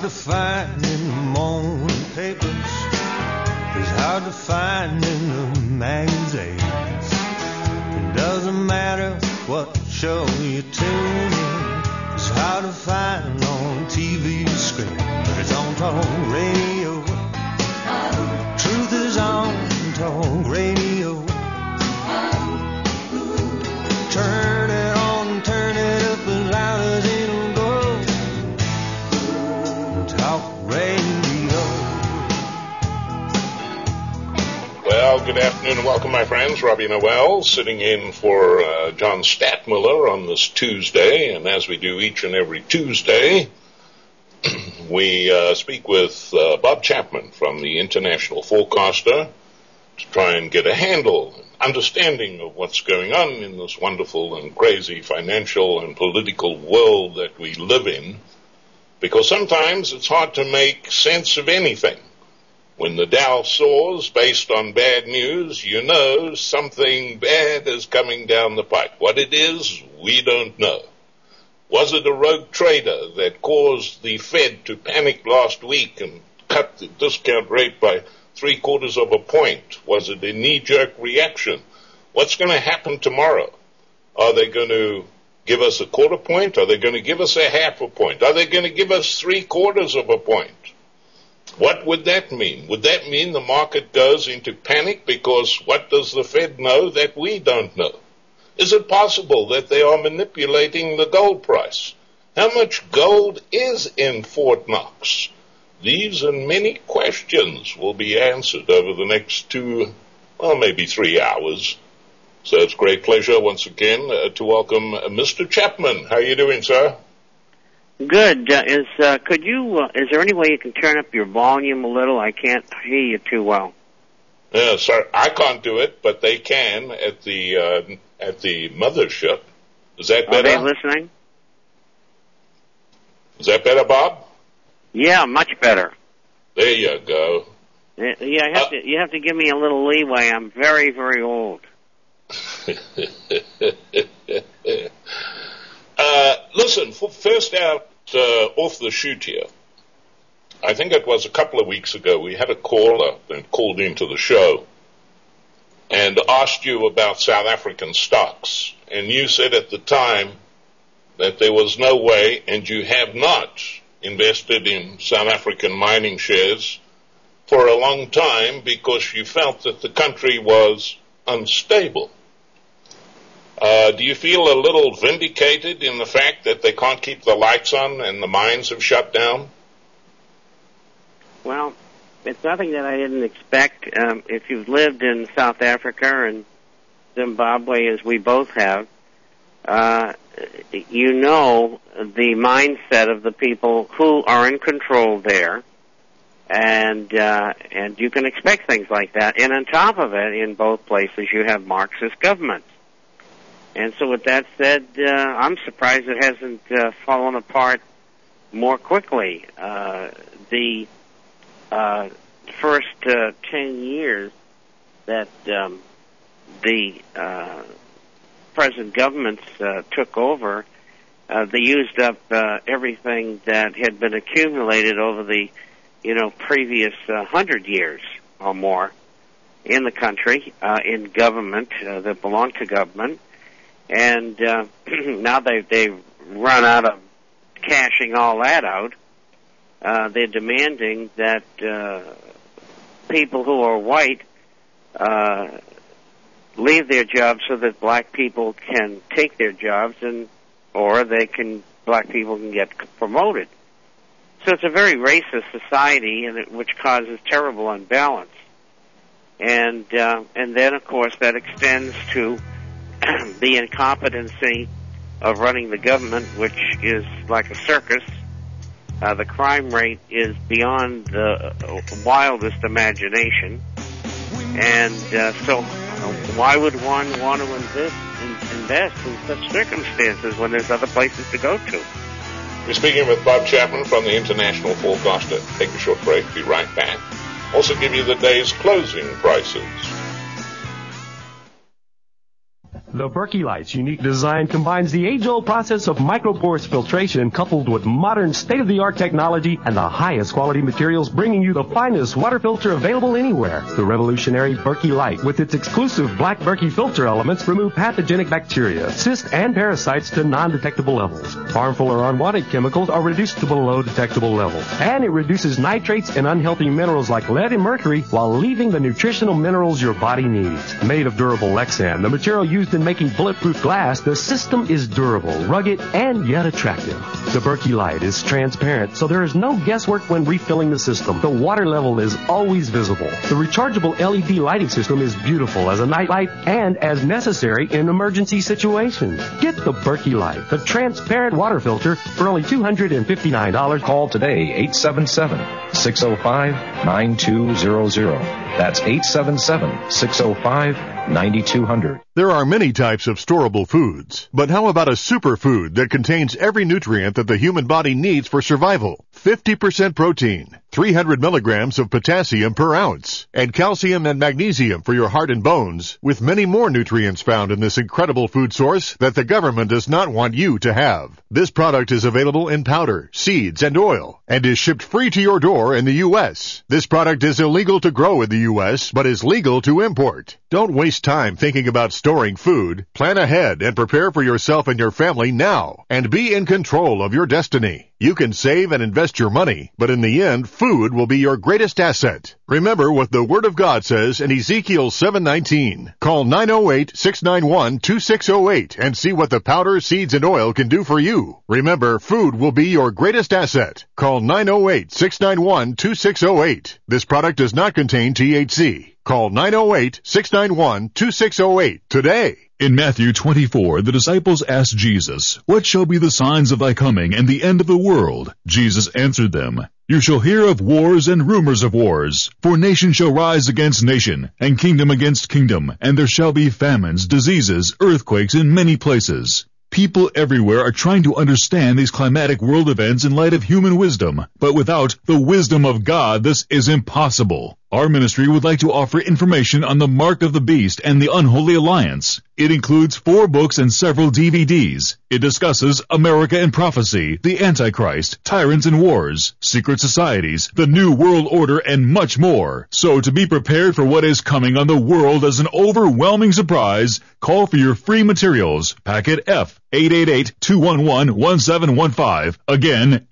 hard to find in the morning papers. It's hard to find in the magazines. It doesn't matter what show you tune in. It's hard to find on TV screen, but it's on talk radio. Truth is on talk radio. Turn it on, turn it up as loud as it'll go. Talk radio. Well, good afternoon and welcome, my friends. Robbie Noel sitting in for John Statmiller on this Tuesday, and as we do each and every Tuesday, we speak with Bob Chapman from the International Forecaster to try and get a handle, understanding of what's going on in this wonderful and crazy financial and political world that we live in, because sometimes it's hard to make sense of anything. When the Dow soars based on bad news, you know something bad is coming down the pipe. What it is, we don't know. Was it a rogue trader that caused the Fed to panic last week and cut the discount rate by 3/4 of a point? Was it a knee-jerk reaction? What's going to happen tomorrow? Are they going to give us a 1/4 point? Are they going to give us a 1/2 point? Are they going to give us 3/4 of a point? What would that mean? Would that mean the market goes into panic because what does the Fed know that we don't know? Is it possible that they are manipulating the gold price? How much gold is in Fort Knox? These and many questions will be answered over the next 2, maybe 3 hours. So it's a great pleasure once again to welcome Mr. Chapman. How are you doing, sir? Good. Is there any way you can turn up your volume a little? I can't hear you too well. Yeah, sir, I can't do it, but they can at the mothership. Is that better? Are they listening? Is that better, Bob? Yeah, much better. There you go. Yeah, you have to give me a little leeway. I'm very, very old. Listen, first out off the shoot here, I think it was a couple of weeks ago, we had a caller that called into the show and asked you about South African stocks. And you said at the time that there was no way, and you have not invested in South African mining shares for a long time because you felt that the country was unstable. Do you feel a little vindicated in the fact that they can't keep the lights on and the mines have shut down? Well, it's nothing that I didn't expect. If you've lived in South Africa and Zimbabwe, as we both have, you know the mindset of the people who are in control there, and you can expect things like that. And on top of it, in both places, you have Marxist governments. And so with that said, I'm surprised it hasn't fallen apart more quickly. The first 10 years that the present governments took over, they used up everything that had been accumulated over the previous 100 years or more in the country, in government, that belonged to government. And now they've run out of cashing all that out. They're demanding that people who are white leave their jobs so that black people can take their jobs, or black people can get promoted. So it's a very racist society, which causes terrible unbalance. And then, of course, that extends to the incompetency of running the government, which is like a circus. The crime rate is beyond the wildest imagination. And so why would one want to invest in such circumstances when there's other places to go to? We're speaking with Bob Chapman from the International Forecaster. Take a short break. Be right back. Also give you the day's closing prices. The Berkey Light's unique design combines the age-old process of microporous filtration coupled with modern state-of-the-art technology and the highest quality materials, bringing you the finest water filter available anywhere. The revolutionary Berkey Light, with its exclusive black Berkey filter elements, remove pathogenic bacteria, cysts, and parasites to non-detectable levels. Harmful or unwanted chemicals are reduced to below detectable levels. And it reduces nitrates and unhealthy minerals like lead and mercury while leaving the nutritional minerals your body needs. Made of durable Lexan, the material used in making bulletproof glass, the system is durable, rugged, and yet attractive. The Berkey Light is transparent, so there is no guesswork when refilling the system. The water level is always visible. The rechargeable LED lighting system is beautiful as a night light and as necessary in emergency situations. Get the Berkey Light, the transparent water filter, for only $259. Call today, 877-605-9200. That's 877-605-9200. There are many types of storable foods, but how about a superfood that contains every nutrient that the human body needs for survival? 50% protein, 300 milligrams of potassium per ounce, and calcium and magnesium for your heart and bones, with many more nutrients found in this incredible food source that the government does not want you to have. This product is available in powder, seeds, and oil, and is shipped free to your door in the U.S. This product is illegal to grow in the U.S., but is legal to import. Don't waste time thinking about storing food. Plan ahead and prepare for yourself and your family now, and be in control of your destiny. You can save and invest your money, but in the end, food will be your greatest asset. Remember what the Word of God says in Ezekiel 7:19. Call 908-691-2608 and see what the powder, seeds, and oil can do for you. Remember, food will be your greatest asset. Call 908-691-2608. This product does not contain THC. Call 908-691-2608 today. In Matthew 24, the disciples asked Jesus, "What shall be the signs of thy coming and the end of the world?" Jesus answered them, "You shall hear of wars and rumors of wars. For nation shall rise against nation, and kingdom against kingdom, and there shall be famines, diseases, earthquakes in many places." People everywhere are trying to understand these climatic world events in light of human wisdom, but without the wisdom of God, this is impossible. Our ministry would like to offer information on the Mark of the Beast and the Unholy Alliance. It includes 4 books and several DVDs. It discusses America and prophecy, the Antichrist, tyrants and wars, secret societies, the New World Order, and much more. So to be prepared for what is coming on the world as an overwhelming surprise, call for your free materials. Packet F, 888-211-1715. Again,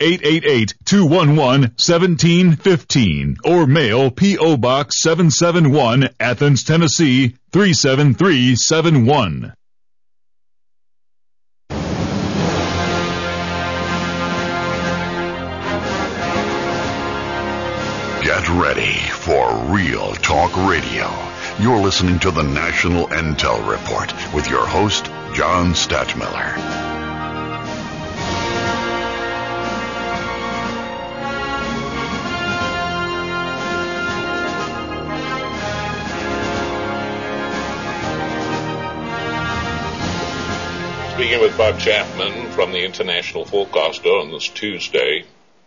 888-211-1715. Or mail P.O. Box 771, Athens, Tennessee, 37371. Get ready for Real Talk Radio. You're listening to the National Intel Report with your host, John Stadtmiller. Speaking with Bob Chapman from the International Forecaster on this Tuesday.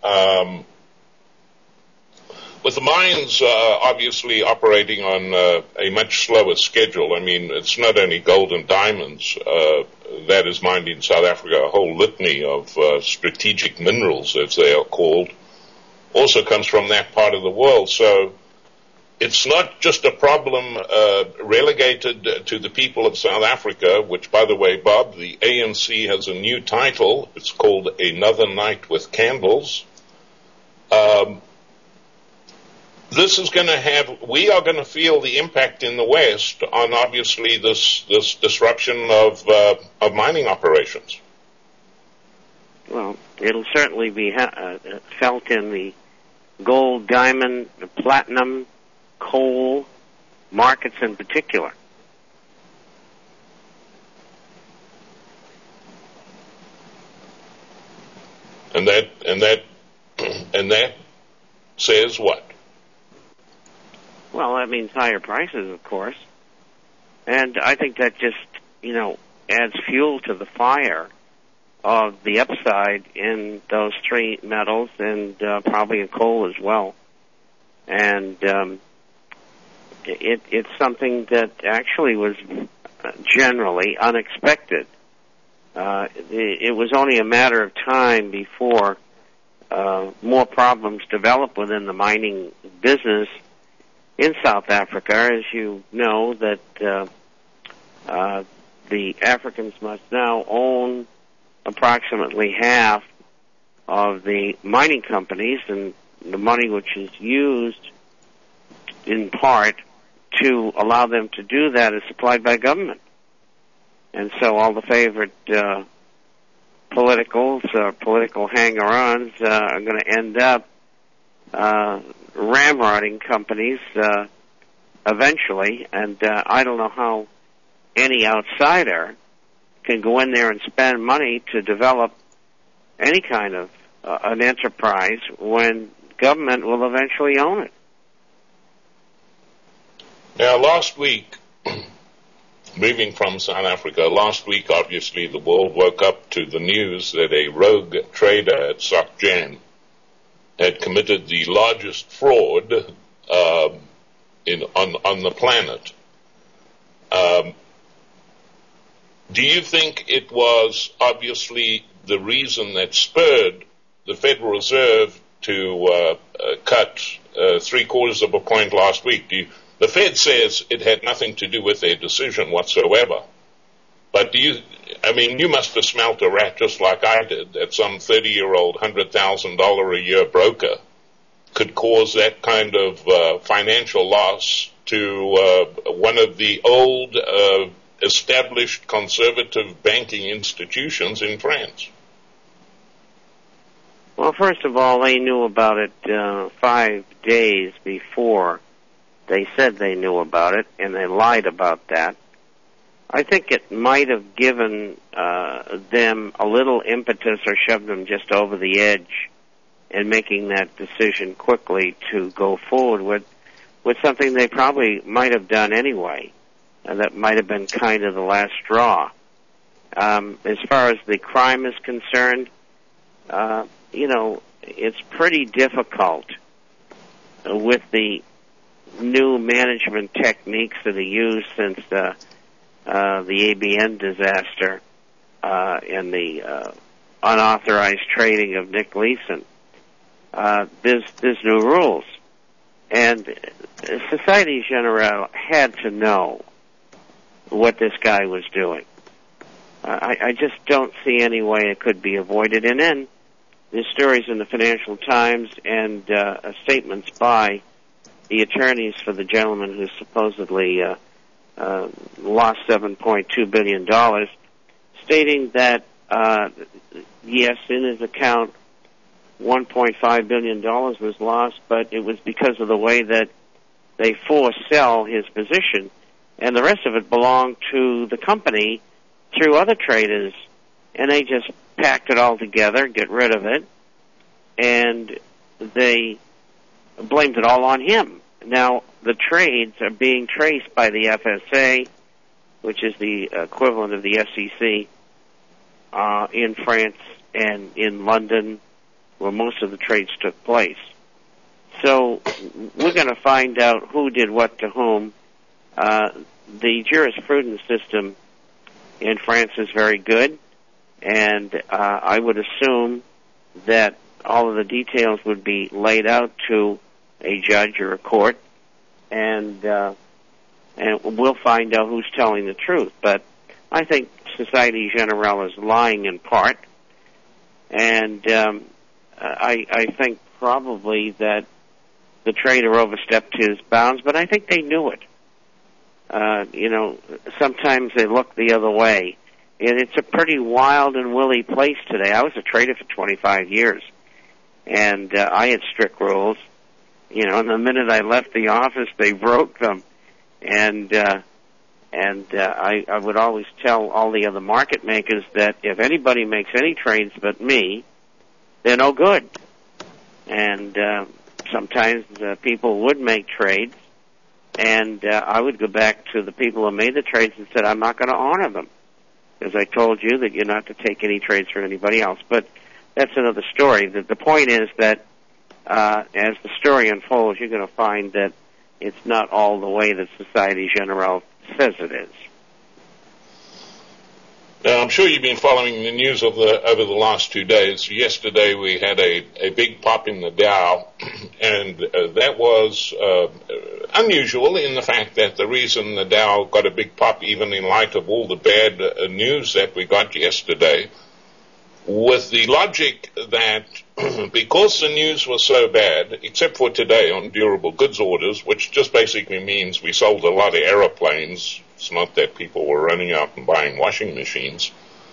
With the mines obviously operating on a much slower schedule, I mean, it's not only gold and diamonds that is mined in South Africa, a whole litany of strategic minerals, as they are called, also comes from that part of the world. So it's not just a problem relegated to the people of South Africa, which, by the way, Bob, the ANC has a new title. It's called Another Night with Candles. This is going to we are going to feel the impact in the West on obviously this disruption of mining operations. Well, it'll certainly be felt in the gold, diamond, platinum, coal markets in particular. And that says what? Well, that means higher prices, of course. And I think that just, adds fuel to the fire of the upside in those 3 metals and probably in coal as well. And it's something that actually was generally unexpected. It was only a matter of time before more problems developed within the mining business in South Africa. As you know, that the Africans must now own approximately half of the mining companies, and the money which is used in part to allow them to do that is supplied by government. And so all the favorite political hanger-ons are going to end up ramrodding companies eventually, and I don't know how any outsider can go in there and spend money to develop any kind of an enterprise when government will eventually own it. Now, last week, moving from South Africa, last week, obviously, the world woke up to the news that a rogue trader at SocGen had committed the largest fraud on the planet. Do you think it was obviously the reason that spurred the Federal Reserve to cut 3/4 of a point last week? The Fed says it had nothing to do with their decision whatsoever. But you must have smelt a rat just like I did, that some 30-year-old $100,000 a year broker could cause that kind of financial loss to one of the old established conservative banking institutions in France. Well, first of all, they knew about it 5 days before they said they knew about it, and they lied about that. I think it might have given them a little impetus or shoved them just over the edge in making that decision quickly to go forward with something they probably might have done anyway. And that might have been kind of the last straw. As far as the crime is concerned, it's pretty difficult with the new management techniques that are used since the ABN disaster and the unauthorized trading of Nick Leeson. There's new rules. And Societe Generale had to know what this guy was doing. I just don't see any way it could be avoided. And then there's stories in the Financial Times and statements by the attorneys for the gentleman who supposedly lost $7.2 billion, stating that, yes, in his account, $1.5 billion was lost, but it was because of the way that they forced sell his position, and the rest of it belonged to the company through other traders, and they just packed it all together, get rid of it, and they blamed it all on him. Now, the trades are being traced by the FSA, which is the equivalent of the SEC, in France and in London, where most of the trades took place. So we're going to find out who did what to whom. The jurisprudence system in France is very good, and I would assume that all of the details would be laid out to a judge or a court, and we'll find out who's telling the truth. But I think Societe Generale is lying in part, and I think probably that the trader overstepped his bounds, but I think they knew it. Sometimes they look the other way. And it's a pretty wild and woolly place today. I was a trader for 25 years, and I had strict rules. And the minute I left the office, they broke them. And I would always tell all the other market makers that if anybody makes any trades but me, they're no good. And sometimes people would make trades, and I would go back to the people who made the trades and said, I'm not going to honor them, because I told you that you're not to take any trades from anybody else. But that's another story. The point is that as the story unfolds, you're going to find that it's not all the way that Societe Generale says it is. Now, I'm sure you've been following the news over the last 2 days. Yesterday we had a big pop in the Dow, and that was unusual in the fact that the reason the Dow got a big pop, even in light of all the bad news that we got yesterday, with the logic that because the news was so bad, except for today on durable goods orders, which just basically means we sold a lot of aeroplanes. It's not that people were running out and buying washing machines.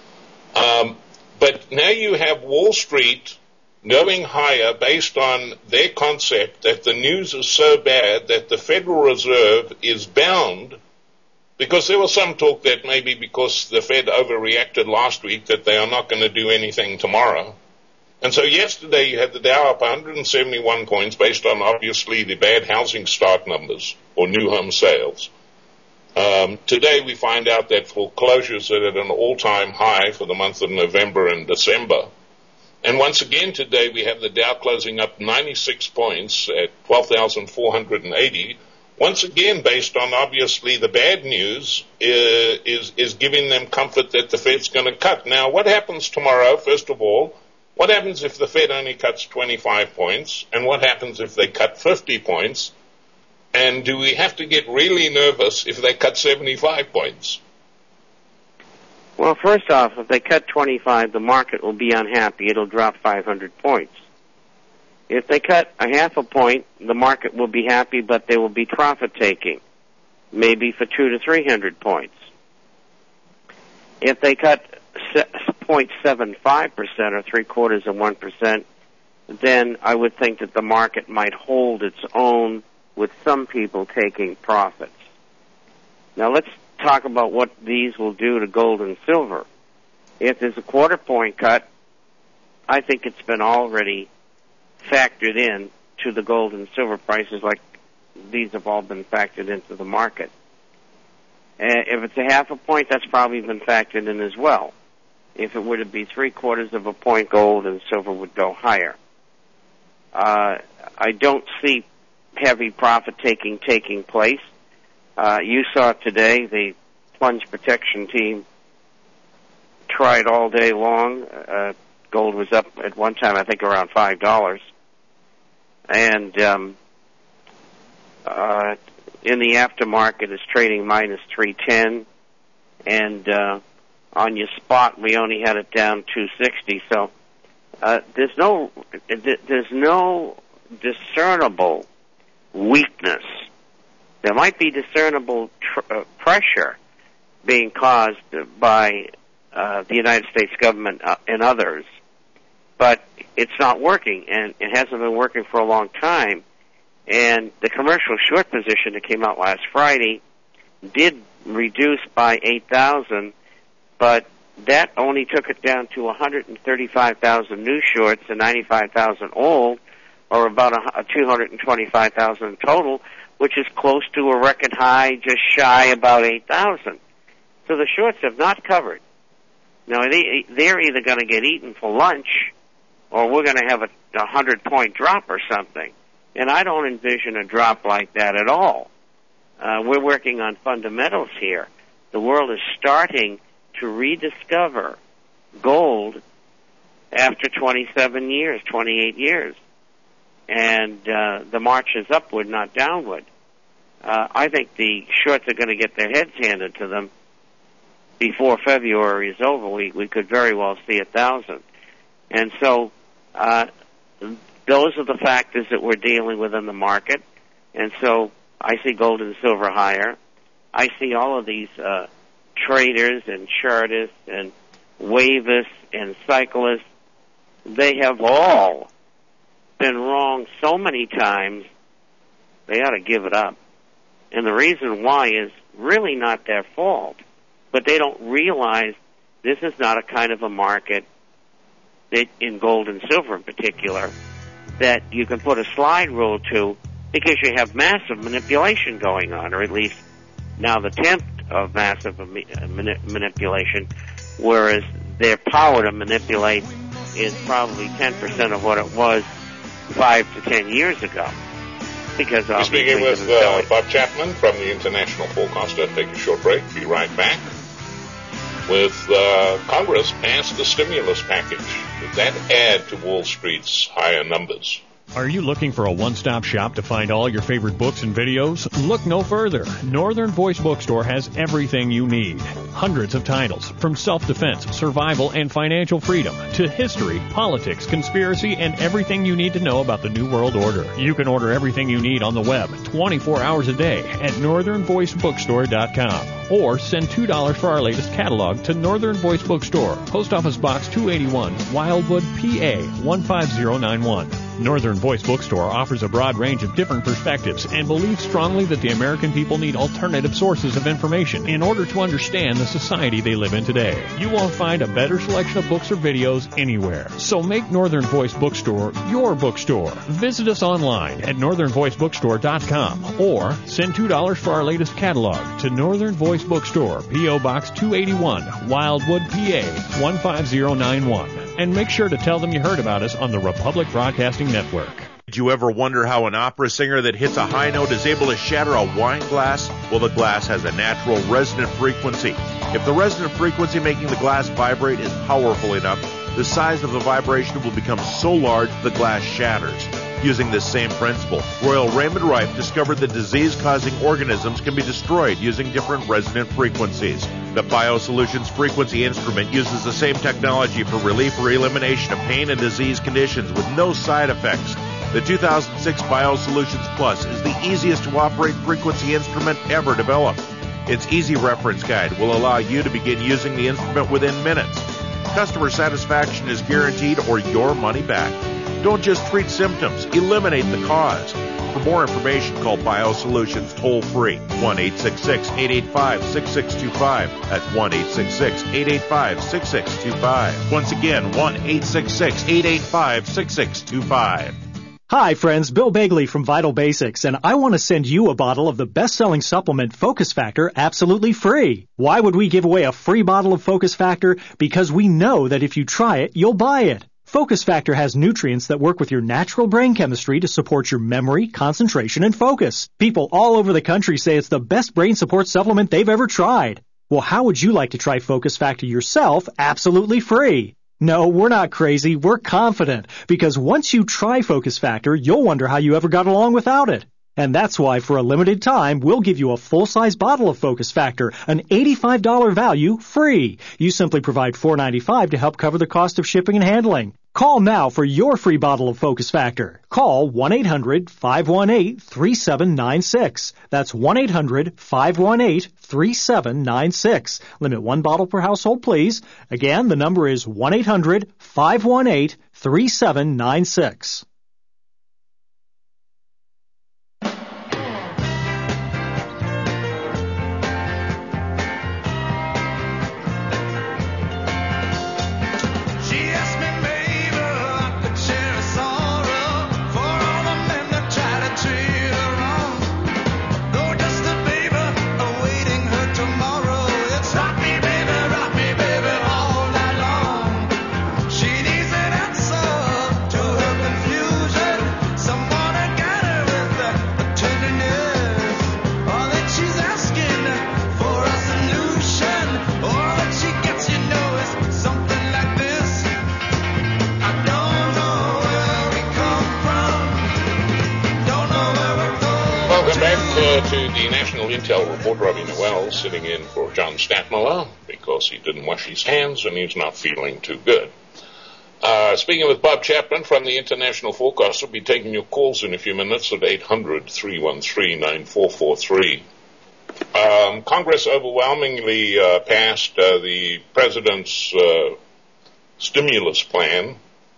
But now you have Wall Street going higher based on their concept that the news is so bad that the Federal Reserve is bound, because there was some talk that maybe because the Fed overreacted last week that they are not going to do anything tomorrow. And so yesterday you had the Dow up 171 points based on obviously the bad housing start numbers or new home sales. Today we find out that foreclosures are at an all-time high for the month of November and December. And once again today we have the Dow closing up 96 points at 12,480. Once again based on obviously the bad news is giving them comfort that the Fed's going to cut. Now what happens tomorrow, first of all? What happens if the Fed only cuts 25 points? And what happens if they cut 50 points? And do we have to get really nervous if they cut 75 points? Well, first off, if they cut 25, the market will be unhappy. It'll drop 500 points. If they cut a half a point, the market will be happy, but they will be profit-taking, maybe for 200 to 300 points. If they cut 0.75% or 0.75%, then I would think that the market might hold its own with some people taking profits. Now let's talk about what these will do to gold and silver. If there's a 1/4 point cut, I think it's been already factored in to the gold and silver prices, like these have all been factored into the market. If it's a half a point, that's probably been factored in as well. If it were to be 0.75 point, gold and silver would go higher. I don't see heavy profit-taking place. You saw today the plunge protection team tried all day long. Gold was up at one time, I think, around $5. And in the aftermarket, it's trading minus 310. And on your spot, we only had it down 260. So there's no discernible weakness. There might be discernible pressure being caused by the United States government and others, but it's not working, and it hasn't been working for a long time. And the commercial short position that came out last Friday did reduce by 8,000, but that only took it down to 135,000 new shorts and 95,000 old, or about 225,000 total, which is close to a record high, just shy about 8,000. So the shorts have not covered. Now, they're either going to get eaten for lunch, or we're going to have a 100-point drop or something. And I don't envision a drop like that at all. We're working on fundamentals here. The world is starting to rediscover gold after 27 years, 28 years. And the march is upward, not downward. I think the shorts are going to get their heads handed to them before February is over. We could very well see 1,000. And so those are the factors that we're dealing with in the market. And so I see gold and silver higher. I see all of these traders and chartists and wavists and cyclists. They have all been wrong so many times, they ought to give it up. And the reason why is really not their fault, but they don't realize this is not a kind of a market that, in gold and silver in particular, that you can put a slide rule to, because you have massive manipulation going on, or at least now the attempt of massive manipulation, whereas their power to manipulate is probably 10% of what it was 5 to 10 years ago. Because we're speaking with Bob Chapman from the International Forecaster. Take a short break. Be right back. with Congress passed the stimulus package. Did that add to Wall Street's higher numbers? Are you looking for a one-stop shop to find all your favorite books and videos? Look no further. Northern Voice Bookstore has everything you need. Hundreds of titles, from self-defense, survival, and financial freedom, to history, politics, conspiracy, and everything you need to know about the New World Order. You can order everything you need on the web 24 hours a day at northernvoicebookstore.com. Or send $2 for our latest catalog to Northern Voice Bookstore, Post Office Box 281, Wildwood, PA 15091. Northern Voice Bookstore offers a broad range of different perspectives and believes strongly that the American people need alternative sources of information in order to understand the society they live in today. You won't find a better selection of books or videos anywhere. So make Northern Voice Bookstore your bookstore. Visit us online at northernvoicebookstore.com or send $2 for our latest catalog to Northern Voice Bookstore, P.O. Box 281, Wildwood, PA 15091. And make sure to tell them you heard about us on the Republic Broadcasting Network. Did you ever wonder how an opera singer that hits a high note is able to shatter a wine glass? Well, the glass has a natural resonant frequency. If the resonant frequency making the glass vibrate is powerful enough, the size of the vibration will become so large the glass shatters. Using this same principle, Royal Raymond Rife discovered that disease-causing organisms can be destroyed using different resonant frequencies. The BioSolutions Frequency Instrument uses the same technology for relief or elimination of pain and disease conditions with no side effects. The 2006 BioSolutions Plus is the easiest to operate frequency instrument ever developed. Its easy reference guide will allow you to begin using the instrument within minutes. Customer satisfaction is guaranteed or your money back. Don't just treat symptoms, eliminate the cause. For more information, call BioSolutions toll-free, 1-866-885-6625. That's 1-866-885-6625. Once again, 1-866-885-6625. Hi, friends. Bill Bagley from Vital Basics, and I want to send you a bottle of the best-selling supplement Focus Factor absolutely free. Why would we give away a free bottle of Focus Factor? Because we know that if you try it, you'll buy it. Focus Factor has nutrients that work with your natural brain chemistry to support your memory, concentration, and focus. People all over the country say it's the best brain support supplement they've ever tried. Well, how would you like to try Focus Factor yourself absolutely free? No, we're not crazy. We're confident. Because once you try Focus Factor, you'll wonder how you ever got along without it. And that's why, for a limited time, we'll give you a full-size bottle of Focus Factor, an $85 value, free. You simply provide $4.95 to help cover the cost of shipping and handling. Call now for your free bottle of Focus Factor. Call 1-800-518-3796. That's 1-800-518-3796. Limit one bottle per household, please. Again, the number is 1-800-518-3796. To the National Intel reporter, Robbie Noel, sitting in for John Statmiller because he didn't wash his hands and he's not feeling too good. Speaking with Bob Chapman from the International Forecast, we'll be taking your calls in a few minutes at 800-313-9443. Congress overwhelmingly passed the president's stimulus plan.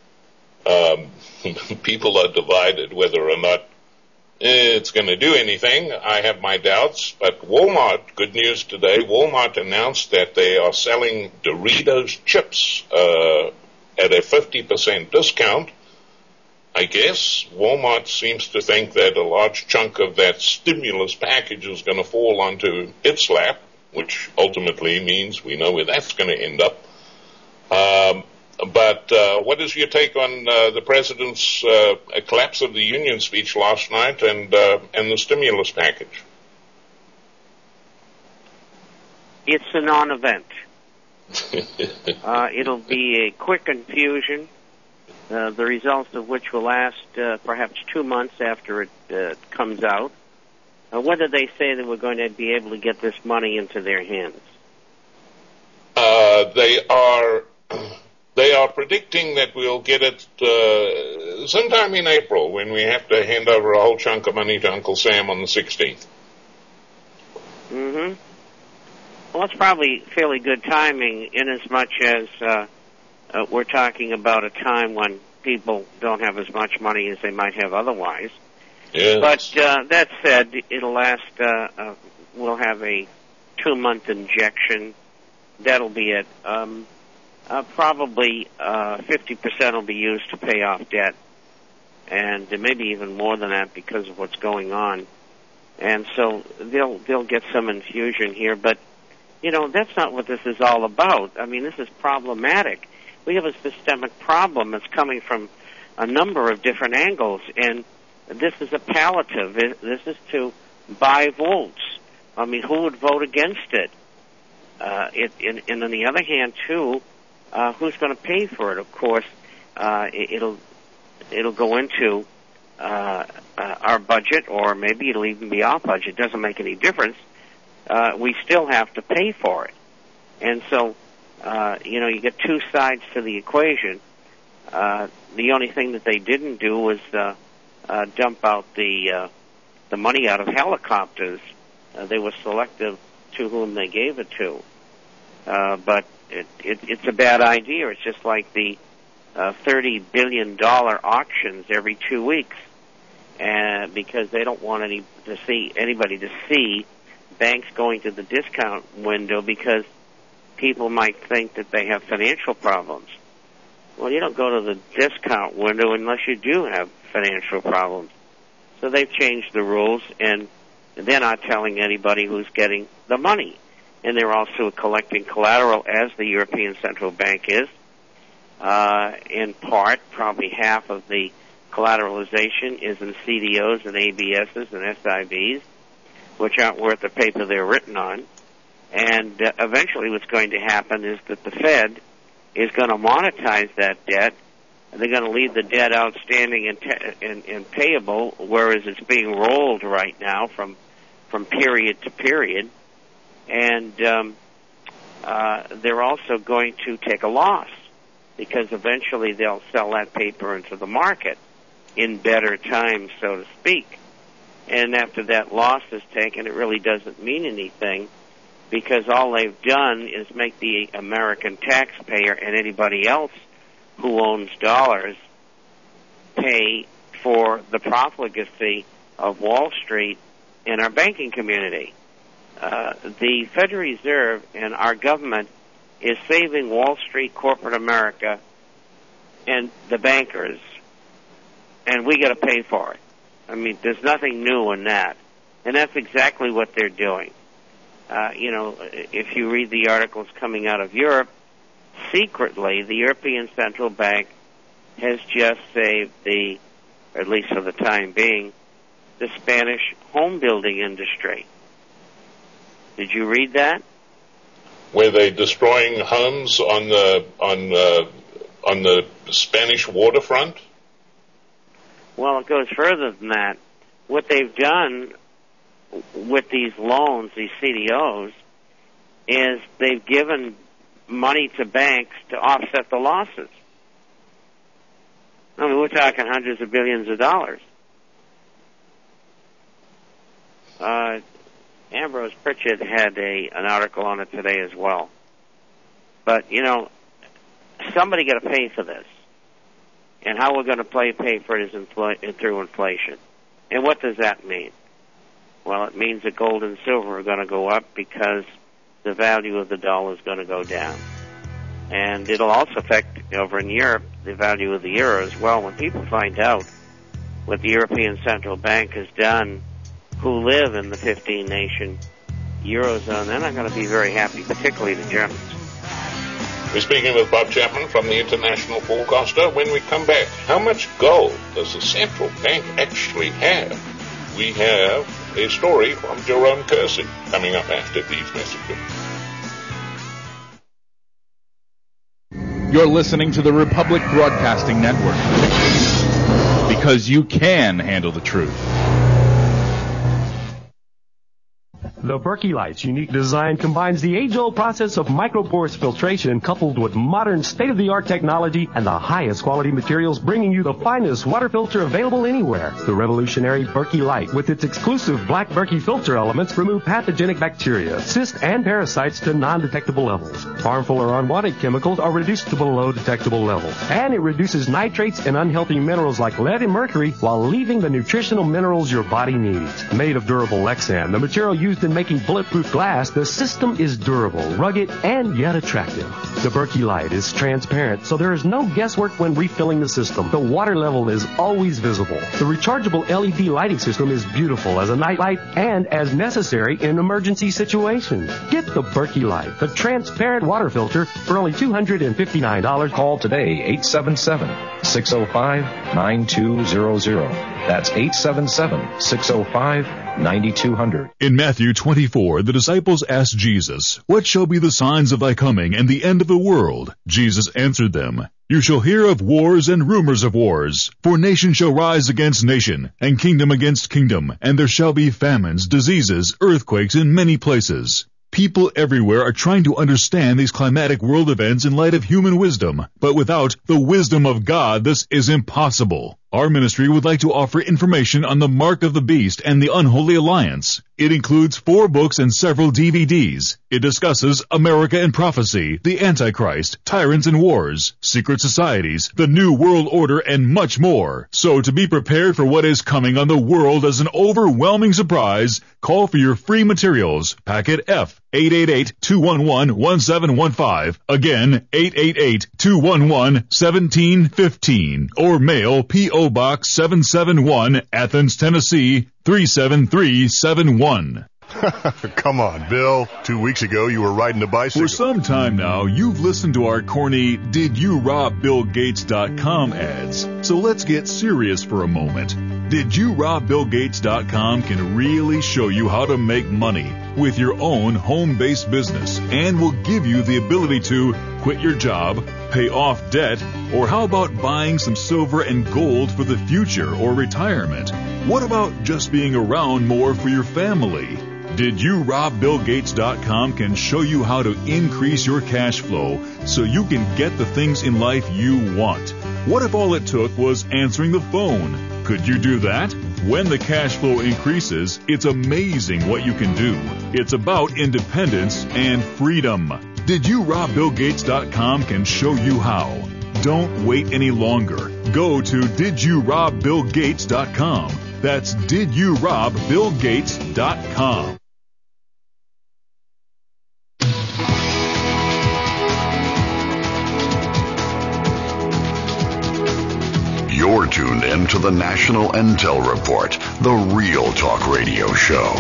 People are divided whether or not it's going to do anything. I have my doubts, but Walmart, good news today, Walmart announced that they are selling Doritos chips at a 50% discount. I guess Walmart seems to think that a large chunk of that stimulus package is going to fall onto its lap, which ultimately means we know where that's going to end up. But what is your take on the president's collapse of the Union speech last night and the stimulus package? It's a non-event. It'll be a quick infusion, the results of which will last perhaps 2 months after it comes out. When did they say that we're going to be able to get this money into their hands? They are predicting that we'll get it sometime in April, when we have to hand over a whole chunk of money to Uncle Sam on the 16th. Mm-hmm. Well, it's probably fairly good timing, in as much as we're talking about a time when people don't have as much money as they might have otherwise. Yes. But that said, it'll last. We'll have a 2-month injection. That'll be it. Probably 50% will be used to pay off debt, and maybe even more than that because of what's going on. And so they'll get some infusion here, but that's not what this is all about. I mean, this is problematic. We have a systemic problem that's coming from a number of different angles, and this is a palliative. This is to buy votes. I mean, who would vote against it? And on the other hand, too, who's going to pay for it? Of course, it'll go into our budget, or maybe it'll even be our budget. It doesn't make any difference. We still have to pay for it. And so, you get two sides to the equation. The only thing that they didn't do was dump out the money out of helicopters. They were selective to whom they gave it to. But it's a bad idea. It's just like the $30 billion auctions every 2 weeks, because they don't want anybody to see banks going to the discount window, because people might think that they have financial problems. Well, you don't go to the discount window unless you do have financial problems. So they've changed the rules, and they're not telling anybody who's getting the money. And they're also collecting collateral, as the European Central Bank is. In part, probably half of the collateralization is in CDOs and ABSs and SIVs, which aren't worth the paper they're written on. And eventually what's going to happen is that the Fed is going to monetize that debt, and they're going to leave the debt outstanding and payable, whereas it's being rolled right now from period to period. And they're also going to take a loss, because eventually they'll sell that paper into the market in better times, so to speak. And after that loss is taken, it really doesn't mean anything, because all they've done is make the American taxpayer and anybody else who owns dollars pay for the profligacy of Wall Street and our banking community. The Federal Reserve and our government is saving Wall Street, corporate America, and the bankers, and we got to pay for it. I mean, there's nothing new in that, and that's exactly what they're doing. If you read the articles coming out of Europe, secretly, the European Central Bank has just saved or at least for the time being, the Spanish home building industry. Did you read that? Were they destroying homes on the Spanish waterfront? Well, it goes further than that. What they've done with these loans, these CDOs, is they've given money to banks to offset the losses. I mean, we're talking hundreds of billions of dollars. Ambrose Pritchett had an article on it today as well. But, somebody got to pay for this. And how we're going to pay for it is through inflation. And what does that mean? Well, it means that gold and silver are going to go up because the value of the dollar is going to go down. And it'll also affect, over in Europe, the value of the euro as well. When people find out what the European Central Bank has done, who live in the 15-nation Eurozone, they're not going to be very happy, particularly the Germans. We're speaking with Bob Chapman from the International Forecaster. When we come back, how much gold does the central bank actually have? We have a story from Jerome Kersey coming up after these messages. You're listening to the Republic Broadcasting Network. Because you can handle the truth. The Berkey Light's unique design combines the age-old process of micropores filtration coupled with modern state-of-the-art technology and the highest quality materials, bringing you the finest water filter available anywhere. The revolutionary Berkey Light, with its exclusive black Berkey filter elements, remove pathogenic bacteria, cysts, and parasites to non-detectable levels. Harmful or unwanted chemicals are reduced to below detectable levels. And it reduces nitrates and unhealthy minerals like lead and mercury while leaving the nutritional minerals your body needs. Made of durable Lexan, the material used in making bulletproof glass, the system is durable, rugged, and yet attractive. The Berkey Light is transparent, so there is no guesswork when refilling the system. The water level is always visible. The rechargeable LED lighting system is beautiful as a night light and as necessary in emergency situations. Get the Berkey Light, the transparent water filter, for only $259. Call today, 877-605-9200. That's 877-605-9200. In Matthew 24, the disciples asked Jesus, "What shall be the signs of thy coming and the end of the world?" Jesus answered them, "You shall hear of wars and rumors of wars. For nation shall rise against nation, and kingdom against kingdom, and there shall be famines, diseases, earthquakes in many places." People everywhere are trying to understand these climatic world events in light of human wisdom, but without the wisdom of God, this is impossible. Our ministry would like to offer information on the Mark of the Beast and the Unholy Alliance. It includes 4 books and several DVDs. It discusses America and prophecy, the Antichrist, tyrants and wars, secret societies, the New World Order, and much more. So to be prepared for what is coming on the world as an overwhelming surprise, call for your free materials. Packet F, 888-211-1715. Again, 888-211-1715. Or mail P.O. Box 771, Athens, Tennessee, 37371. Come on, Bill. 2 weeks ago, you were riding a bicycle. For some time now, you've listened to our corny DidYouRobBillGates.com ads. So let's get serious for a moment. DidYouRobBillGates.com can really show you how to make money with your own home-based business and will give you the ability to quit your job, pay off debt, or how about buying some silver and gold for the future or retirement? What about just being around more for your family? DidYouRobBillGates.com can show you how to increase your cash flow so you can get the things in life you want. What if all it took was answering the phone? Could you do that? When the cash flow increases, it's amazing what you can do. It's about independence and freedom. DidYouRobBillGates.com can show you how. Don't wait any longer. Go to DidYouRobBillGates.com. That's DidYouRobBillGates.com. You're tuned in to the National Intel Report, the Real Talk Radio Show.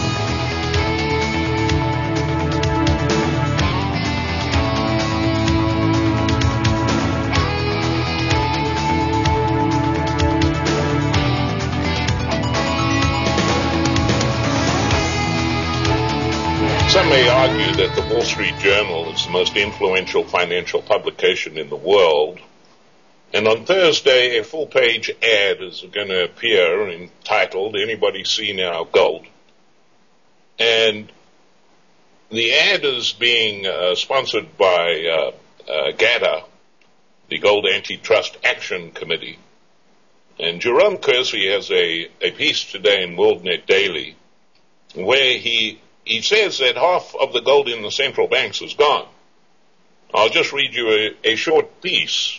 Some may argue that the Wall Street Journal is the most influential financial publication in the world. And on Thursday, a full-page ad is going to appear entitled, "Anybody Seen Our Gold?" And the ad is being sponsored by GATA, the Gold Antitrust Action Committee. And Jerome Kersey has a piece today in WorldNet Daily where he says that half of the gold in the central banks is gone. I'll just read you a short piece.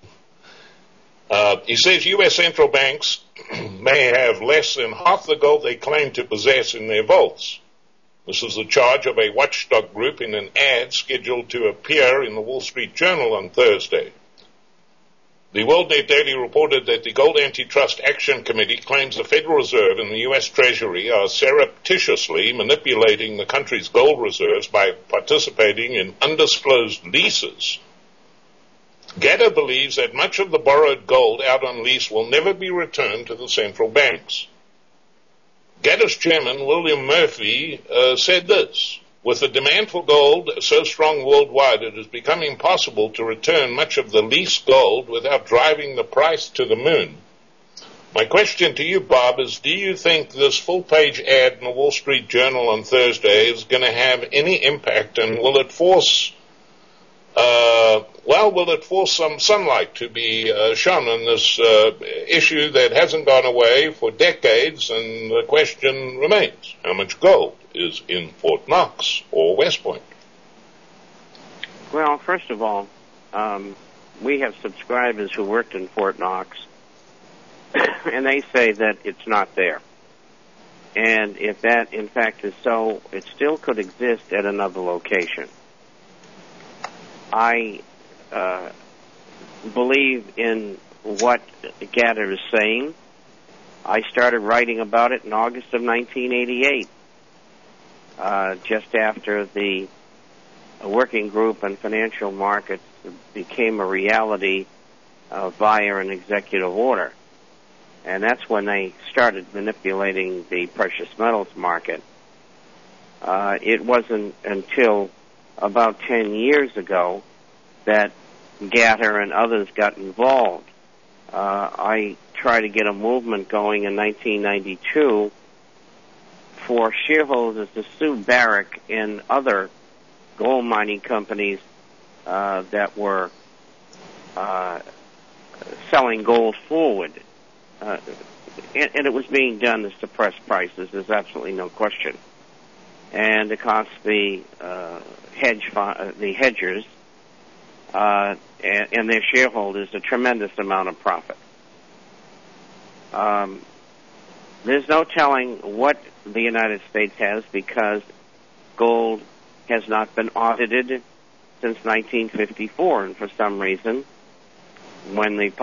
He says U.S. central banks may have less than half the gold they claim to possess in their vaults. This is the charge of a watchdog group in an ad scheduled to appear in the Wall Street Journal on Thursday. The WorldNet Daily reported that the Gold Antitrust Action Committee claims the Federal Reserve and the U.S. Treasury are surreptitiously manipulating the country's gold reserves by participating in undisclosed leases. GATA believes that much of the borrowed gold out on lease will never be returned to the central banks. GATA's chairman, William Murphy, said this, With the demand for gold so strong worldwide, it has become impossible to return much of the leased gold without driving the price to the moon. My question to you, Bob, is do you think this full-page ad in the Wall Street Journal on Thursday is going to have any impact, and will it force some sunlight to be shone on this issue that hasn't gone away for decades, and the question remains, how much gold is in Fort Knox or West Point? Well, first of all, we have subscribers who worked in Fort Knox, and they say that it's not there. And if that, in fact, is so, it still could exist at another location. I believe in what Gatter is saying. I started writing about it in August of 1988, just after the working group on financial markets became a reality via an executive order. And that's when they started manipulating the precious metals market. It wasn't until about 10 years ago that Gatter and others got involved. I tried to get a movement going in 1992 for shareholders to sue Barrick and other gold mining companies that were selling gold forward. And it was being done to suppress prices. There's absolutely no question. And it cost the hedgers and their shareholders a tremendous amount of profit. There's no telling what the United States has, because gold has not been audited since 1954, and for some reason, when the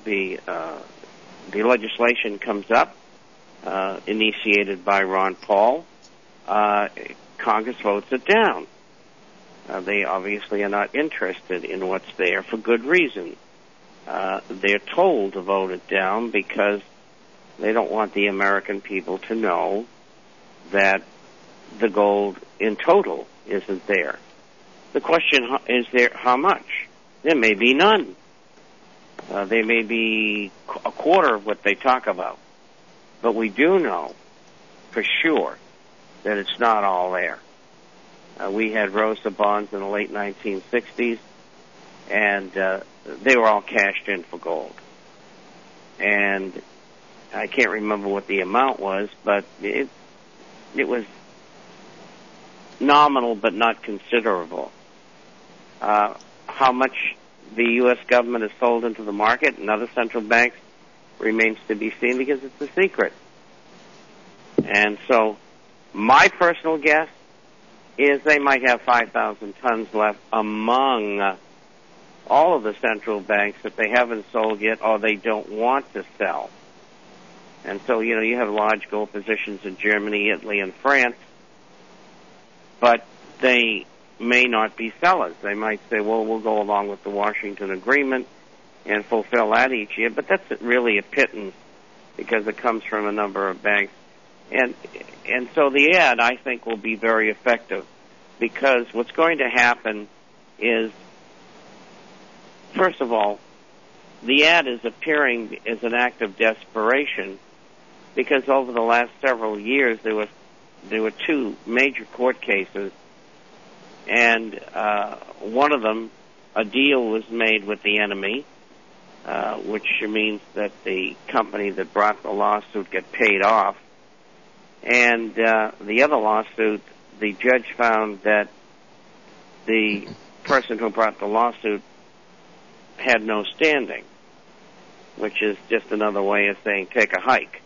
legislation comes up, initiated by Ron Paul, Congress votes it down. They obviously are not interested in what's there for good reason. They're told to vote it down because they don't want the American people to know that the gold in total isn't there. The question is there how much? There may be none. They may be a quarter of what they talk about. But we do know for sure that it's not all there. We had Rosa bonds in the late 1960s, and they were all cashed in for gold. And I can't remember what the amount was, but it was nominal but not considerable. How much the U.S. government has sold into the market and other central banks remains to be seen, because it's a secret. And so my personal guess is they might have 5,000 tons left among all of the central banks that they haven't sold yet or they don't want to sell. And so, you have large gold positions in Germany, Italy, and France, but they may not be sellers. They might say, well, we'll go along with the Washington Agreement and fulfill that each year, but that's really a pittance because it comes from a number of banks. And so the ad, I think, will be very effective, because what's going to happen is, first of all, the ad is appearing as an act of desperation, because over the last several years there were two major court cases, and one of them, a deal was made with the enemy, which means that the company that brought the lawsuit get paid off. And the other lawsuit, the judge found that the person who brought the lawsuit had no standing, which is just another way of saying take a hike.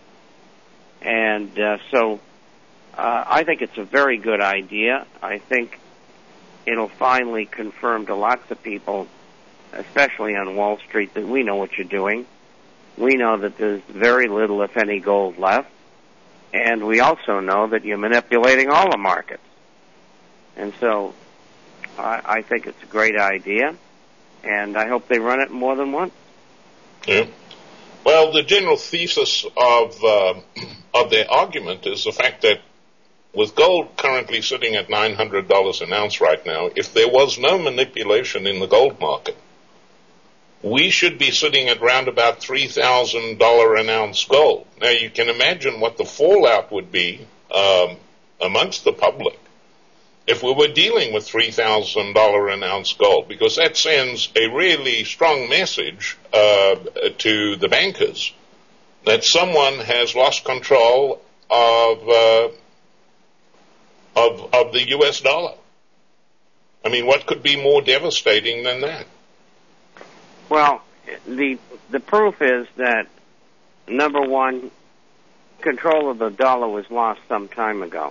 And so I think it's a very good idea. I think it'll finally confirm to lots of people, especially on Wall Street, that we know what you're doing. We know that there's very little, if any, gold left. And we also know that you're manipulating all the markets. And so I think it's a great idea, and I hope they run it more than once. Yeah. Well, the general thesis of their argument is the fact that with gold currently sitting at $900 an ounce right now, if there was no manipulation in the gold market, we should be sitting at around about $3,000 an ounce gold. Now, you can imagine what the fallout would be amongst the public if we were dealing with $3,000 an ounce gold, because that sends a really strong message to the bankers that someone has lost control of the U.S. dollar. I mean, what could be more devastating than that? Well, the proof is that, number one, control of the dollar was lost some time ago.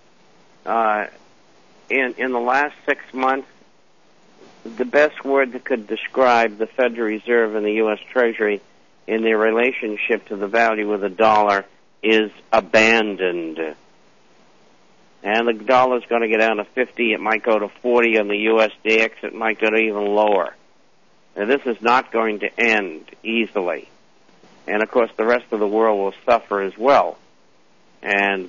In the last 6 months, the best word that could describe the Federal Reserve and the U.S. Treasury in their relationship to the value of the dollar is abandoned. And the dollar's going to get down to 50. It might go to 40 on the USDX. It might go to even lower. Now, this is not going to end easily. And, of course, the rest of the world will suffer as well. And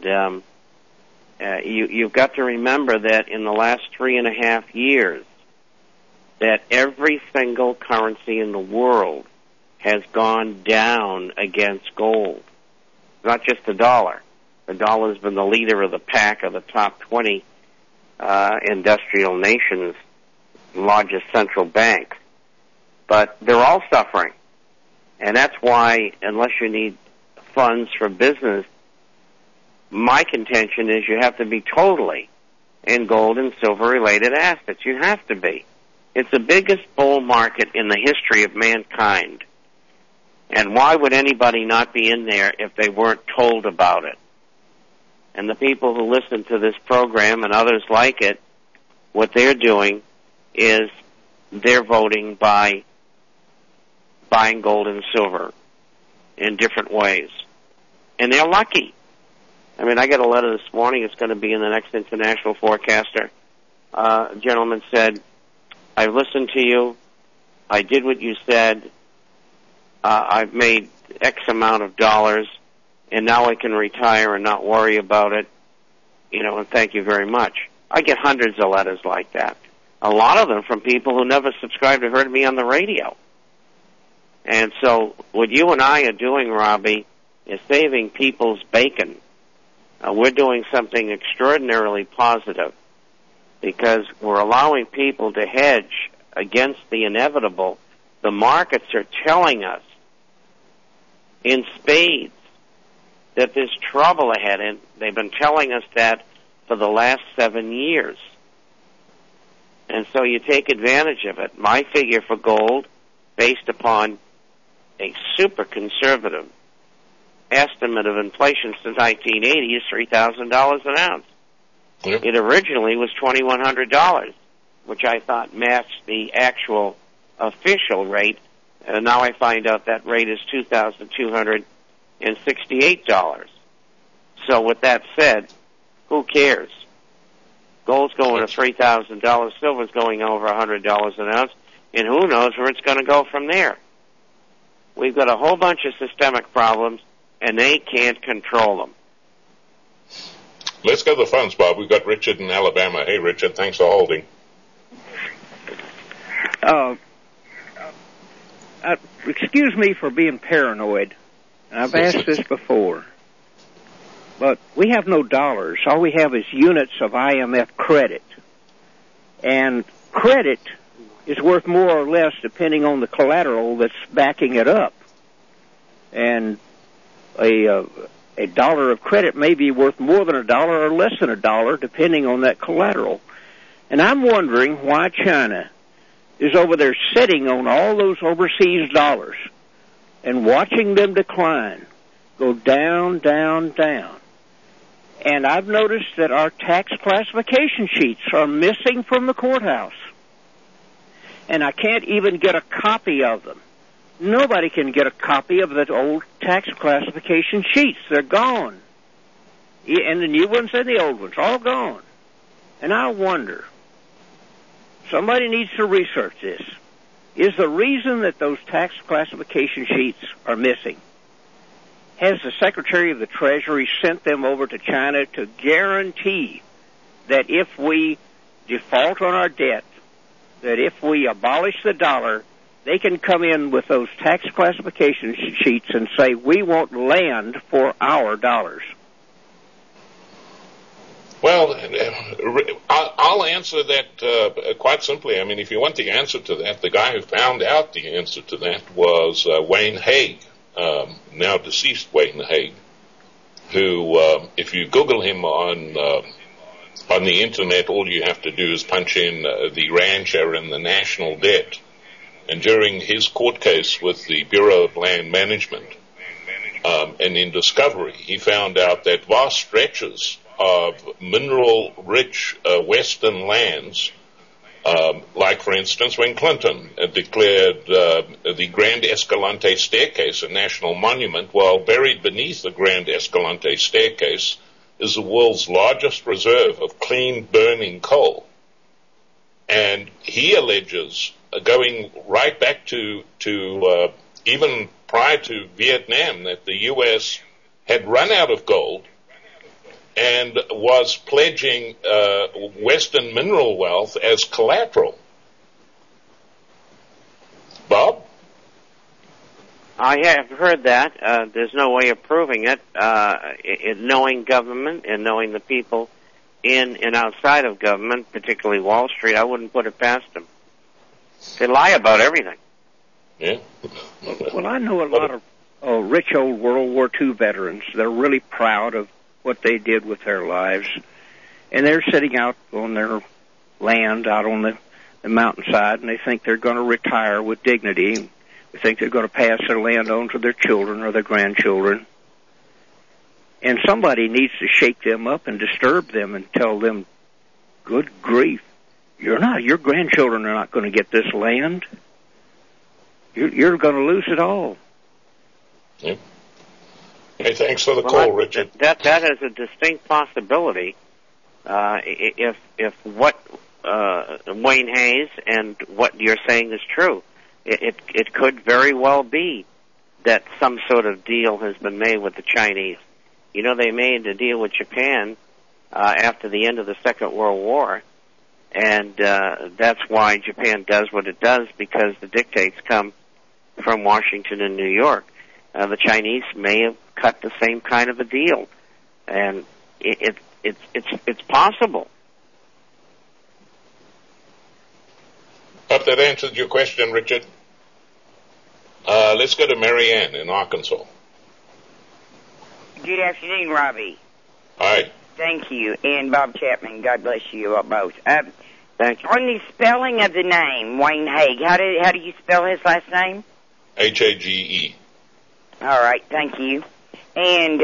you've got to remember that in the last 3.5 years, that every single currency in the world has gone down against gold. Not just the dollar. The dollar has been the leader of the pack of the top 20 industrial nations, largest central banks. But they're all suffering. And that's why, unless you need funds for business, my contention is you have to be totally in gold and silver-related assets. You have to be. It's the biggest bull market in the history of mankind. And why would anybody not be in there if they weren't told about it? And the people who listen to this program and others like it, what they're doing is they're voting by buying gold and silver in different ways. And they're lucky. I mean, I got a letter this morning. It's going to be in the next International Forecaster. A gentleman said, I listened to you. I did what you said. I've made X amount of dollars, and now I can retire and not worry about it. You know, and thank you very much. I get hundreds of letters like that. A lot of them from people who never subscribed or heard me on the radio. And so what you and I are doing, Robbie, is saving people's bacon. We're doing something extraordinarily positive because we're allowing people to hedge against the inevitable. The markets are telling us in spades that there's trouble ahead, and they've been telling us that for the last 7 years. And so you take advantage of it. My figure for gold, based upon a super conservative estimate of inflation since 1980, is $3,000 an ounce. Yep. It originally was $2,100, which I thought matched the actual official rate. And now I find out that rate is $2,268. So with that said, who cares? Gold's going to $3,000, silver's going over $100 an ounce, and who knows where it's going to go from there. We've got a whole bunch of systemic problems, and they can't control them. Let's go to the phones, Bob. We've got Richard in Alabama. Hey, Richard, thanks for holding. Excuse me for being paranoid. I've asked this before. But we have no dollars. All we have is units of IMF credit. And credit is worth more or less depending on the collateral that's backing it up. And a dollar of credit may be worth more than $1 or less than $1 depending on that collateral. And I'm wondering why China is over there sitting on all those overseas dollars and watching them decline, go down, down, down. And I've noticed that our tax classification sheets are missing from the courthouse. And I can't even get a copy of them. Nobody can get a copy of the old tax classification sheets. They're gone. And the new ones and the old ones, all gone. And I wonder, somebody needs to research this. Is the reason that those tax classification sheets are missing has the Secretary of the Treasury sent them over to China to guarantee that if we default on our debt, that if we abolish the dollar, they can come in with those tax classification sheets and say, we want land for our dollars? Well, I'll answer that quite simply. I mean, if you want the answer to that, the guy who found out the answer to that was Wayne Hague, now deceased Wayne Hague, who, if you Google him on the internet, all you have to do is punch in the rand share and the national debt. And during his court case with the Bureau of Land Management, and in discovery, he found out that vast stretches of mineral-rich western lands, like, for instance, when Clinton declared the Grand Escalante Staircase a national monument, while buried beneath the Grand Escalante Staircase is the world's largest reserve of clean burning coal. And he alleges, going right back to even prior to Vietnam, that the U.S. had run out of gold and was pledging Western mineral wealth as collateral. Bob? I have heard that. There's no way of proving it. Knowing government and knowing the people in and outside of government, particularly Wall Street, I wouldn't put it past them. They lie about everything. Yeah. Well, I know a lot of rich old World War II veterans. They're really proud of what they did with their lives. And they're sitting out on their land, out on the mountainside, and they think they're going to retire with dignity. They think they're going to pass their land on to their children or their grandchildren. And somebody needs to shake them up and disturb them and tell them, good grief, your grandchildren are not going to get this land. You're going to lose it all. Yeah. Hey, thanks for the call, Richard. That is a distinct possibility. If what Wayne Hayes and what you're saying is true, it could very well be that some sort of deal has been made with the Chinese. You know, they made a deal with Japan after the end of the Second World War, and that's why Japan does what it does, because the dictates come from Washington and New York. The Chinese may have cut the same kind of a deal, and it's possible. Hope that answered your question, Richard. Let's go to Marianne in Arkansas. Good afternoon, Robbie. Hi. Thank you, and Bob Chapman. God bless you both. Thank you. On the spelling of the name, Wayne Hague, how do you spell his last name? Hage. All right, thank you. And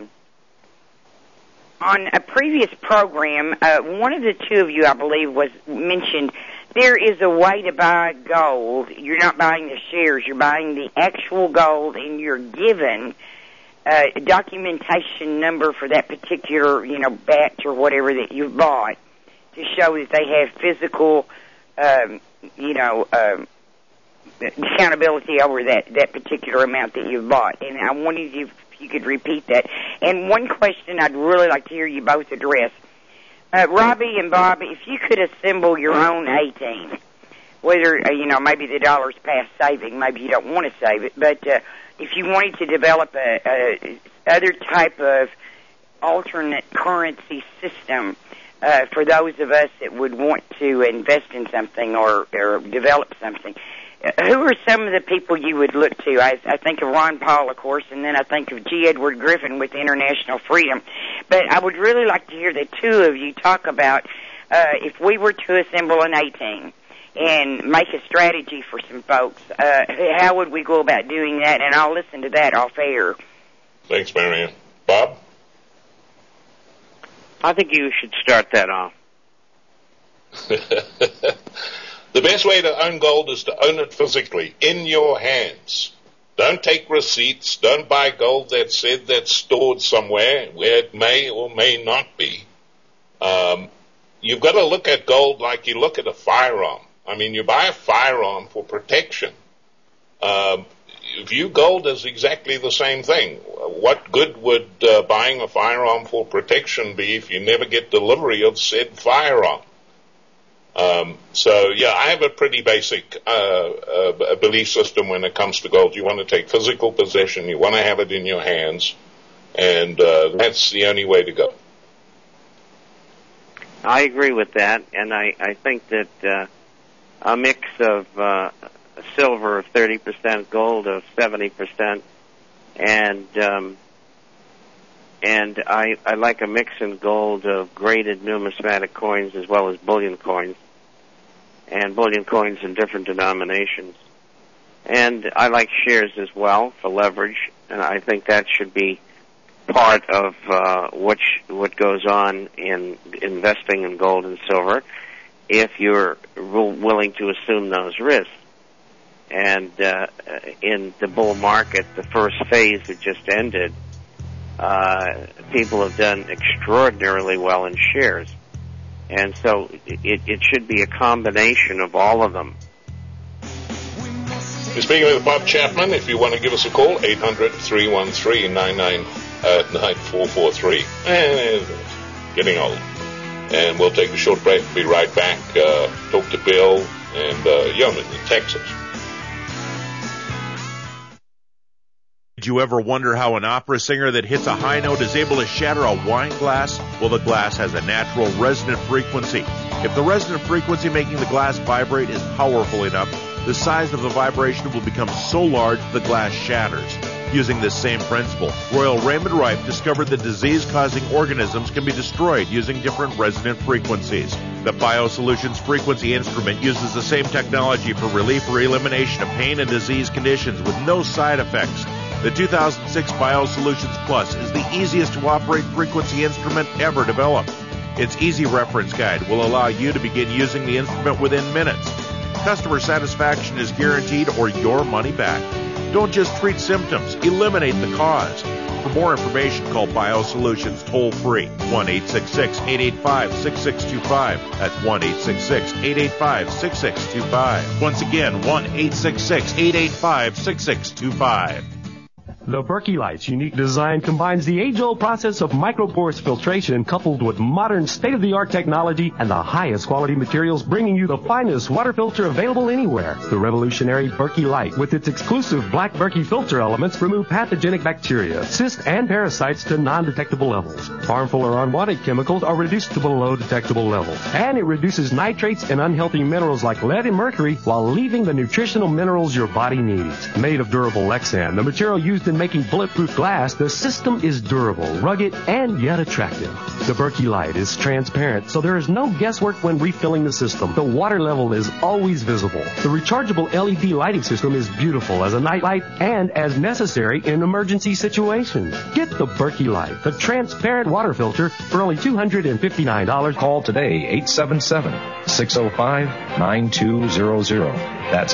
on a previous program, one of the two of you, I believe, mentioned there is a way to buy gold. You're not buying the shares, you're buying the actual gold, and you're given a documentation number for that particular, batch or whatever that you've bought to show that they have physical, accountability over that particular amount that you've bought. And I wanted you, if you could repeat that. And one question I'd really like to hear you both address. Robbie and Bob, if you could assemble your own A-team, whether, maybe the dollar's past saving, maybe you don't want to save it, but if you wanted to develop a other type of alternate currency system for those of us that would want to invest in something or develop something, who are some of the people you would look to? I think of Ron Paul, of course, and then I think of G. Edward Griffin with International Freedom. But I would really like to hear the two of you talk about if we were to assemble an A-team and make a strategy for some folks, how would we go about doing that? And I'll listen to that off air. Thanks, Marianne. Bob? I think you should start that off. The best way to own gold is to own it physically, in your hands. Don't take receipts. Don't buy gold that's stored somewhere where it may or may not be. You've got to look at gold like you look at a firearm. I mean, you buy a firearm for protection. view gold as exactly the same thing. What good would buying a firearm for protection be if you never get delivery of said firearm? So, yeah, I have a pretty basic belief system when it comes to gold. You want to take physical possession. You want to have it in your hands. And that's the only way to go. I agree with that. And I think that a mix of silver of 30%, gold of 70%, and I like a mix in gold of graded numismatic coins as well as bullion coins, and bullion coins in different denominations. And I like shares as well for leverage, and I think that should be part of what goes on in investing in gold and silver if you're willing to assume those risks. And in the bull market, the first phase that just ended, people have done extraordinarily well in shares. And so it should be a combination of all of them. You're speaking with Bob Chapman. If you want to give us a call, 800-313-9443. Getting old. And we'll take a short break. Be right back. Talk to Bill and Yeoman in Texas. Did you ever wonder how an opera singer that hits a high note is able to shatter a wine glass? Well, the glass has a natural resonant frequency. If the resonant frequency making the glass vibrate is powerful enough, the size of the vibration will become so large the glass shatters. Using this same principle, Royal Raymond Rife discovered that disease-causing organisms can be destroyed using different resonant frequencies. The BioSolutions frequency instrument uses the same technology for relief or elimination of pain and disease conditions with no side effects. The 2006 BioSolutions Plus is the easiest to operate frequency instrument ever developed. Its easy reference guide will allow you to begin using the instrument within minutes. Customer satisfaction is guaranteed or your money back. Don't just treat symptoms, eliminate the cause. For more information, call BioSolutions toll-free, 1-866-885-6625. That's 1-866-885-6625. Once again, 1-866-885-6625. The Berkey Light's unique design combines the age-old process of micropores filtration coupled with modern state-of-the-art technology and the highest quality materials, bringing you the finest water filter available anywhere. The revolutionary Berkey Light, with its exclusive black Berkey filter elements, remove pathogenic bacteria, cysts, and parasites to non-detectable levels. Harmful or unwanted chemicals are reduced to below detectable levels. And it reduces nitrates and unhealthy minerals like lead and mercury while leaving the nutritional minerals your body needs. Made of durable Lexan, the material used in making bulletproof glass, the system is durable, rugged, and yet attractive. The Berkey Light is transparent, so there is no guesswork when refilling the system. The water level is always visible. The rechargeable LED lighting system is beautiful as a night light and as necessary in emergency situations. Get the Berkey Light, the transparent water filter, for only $259. Call today, 877-605-9200. That's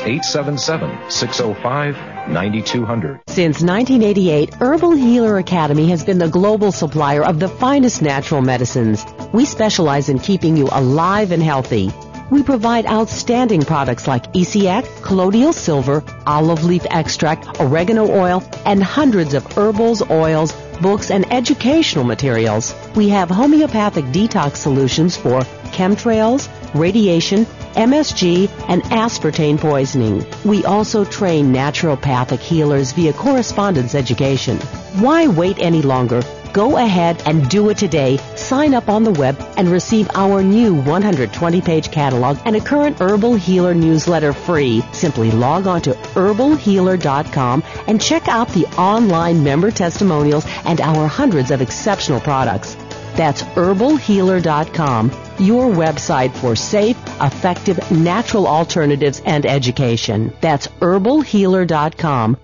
877-605-9200. Since 1988, Herbal Healer Academy has been the global supplier of the finest natural medicines. We specialize in keeping you alive and healthy. We provide outstanding products like ECX, colloidal silver, olive leaf extract, oregano oil, and hundreds of herbals, oils, books, and educational materials. We have homeopathic detox solutions for chemtrails, radiation, MSG, and aspartame poisoning. We also train naturopathic healers via correspondence education. Why wait any longer? Go ahead and do it today. Sign up on the web and receive our new 120-page catalog and a current Herbal Healer newsletter free. Simply log on to herbalhealer.com and check out the online member testimonials and our hundreds of exceptional products. That's herbalhealer.com, your website for safe, effective, natural alternatives and education. That's herbalhealer.com.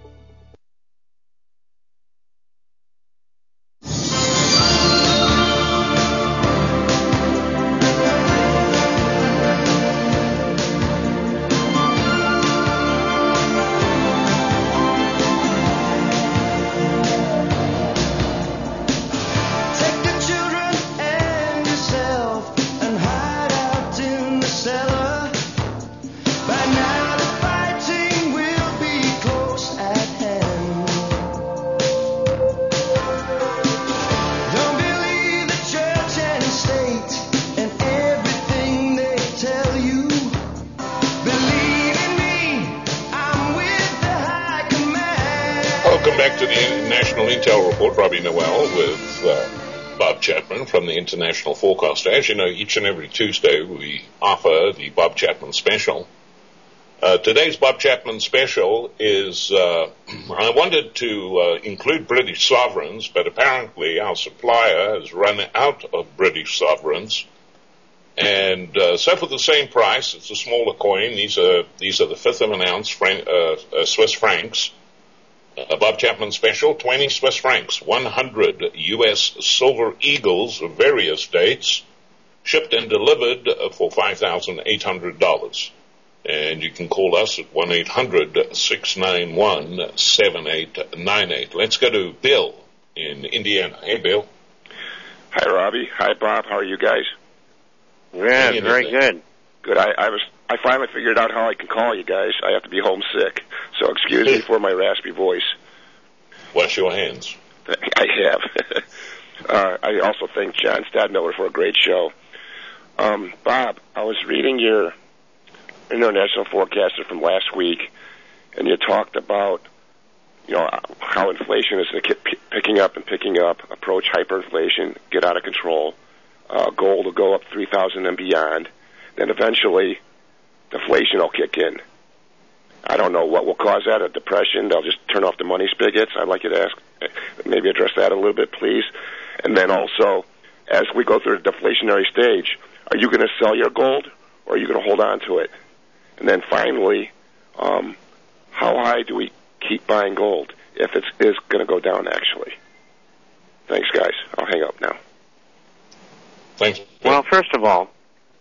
By now the fighting will be close. back to the National Intel Report. Robbie Noel with Bob Chapman from the International Forecaster. As you know, each and every Tuesday we offer the Bob Chapman Special. Today's Bob Chapman Special is, I wanted to include British sovereigns, but apparently our supplier has run out of British sovereigns. And so for the same price, it's a smaller coin. These are the fifth of an ounce Swiss francs. Bob Chapman Special, 20 Swiss francs, 100 U.S. Silver Eagles of various dates, shipped and delivered for $5,800. And you can call us at 1-800-691-7898. Let's go to Bill in Indiana. Hey, Bill. Hi, Robbie. Hi, Bob. How are you guys? Yeah, very good. Good. I finally figured out how I can call you guys. I have to be homesick, so excuse me for my raspy voice. Wash your hands. I have. I also thank John Stadmiller for a great show. Bob, I was reading your International Forecaster from last week, and you talked about, how inflation is picking up, approach hyperinflation, get out of control, gold will go up 3,000 and beyond, then eventually deflation will kick in. I don't know what will cause that, a depression. They'll just turn off the money spigots. I'd like you to maybe address that a little bit, please. And then also, as we go through the deflationary stage, are you going to sell your gold, or are you going to hold on to it? And then finally, how high do we keep buying gold if it is going to go down, actually? Thanks, guys. I'll hang up now. Thanks. Well, first of all,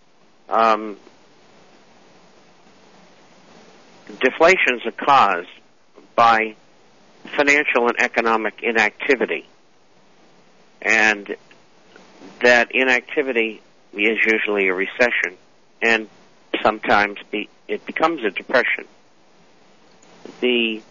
deflations are caused by financial and economic inactivity. And that inactivity is usually a recession, and sometimes it becomes a depression. The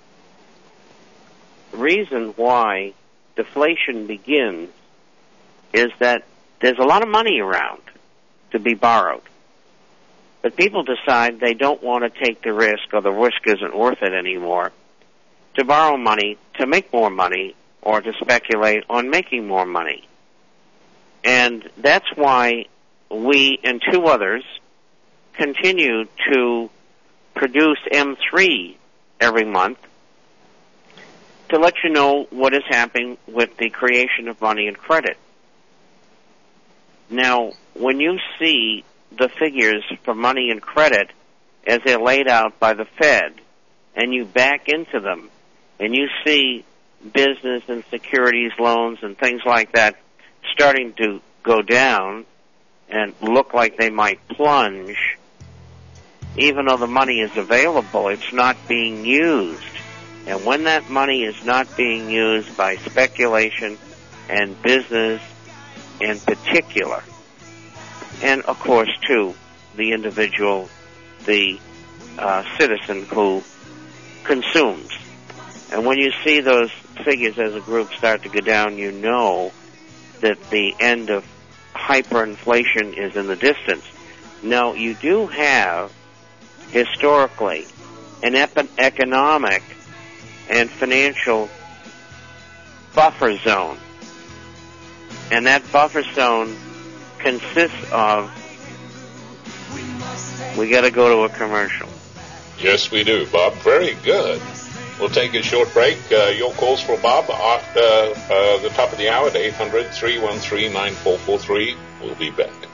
reason why deflation begins is that there's a lot of money around to be borrowed. But people decide they don't want to take the risk, or the risk isn't worth it anymore, to borrow money to make more money or to speculate on making more money. And that's why we and two others continue to produce M3 every month to let you know what is happening with the creation of money and credit. Now, when you see the figures for money and credit as they're laid out by the Fed, and you back into them, and you see business and securities loans and things like that starting to go down and look like they might plunge, even though the money is available, it's not being used. And when that money is not being used by speculation and business in particular, and of course, too, the individual, the citizen who consumes. And when you see those figures as a group start to go down, you know that the end of hyperinflation is in the distance. Now, you do have, historically, an economic and financial buffer zone. And that buffer zone consists of, we got to go to a commercial. Yes, we do, Bob. Very good. We'll take a short break. Your calls for Bob after the top of the hour at 800-313-9443. We'll be back.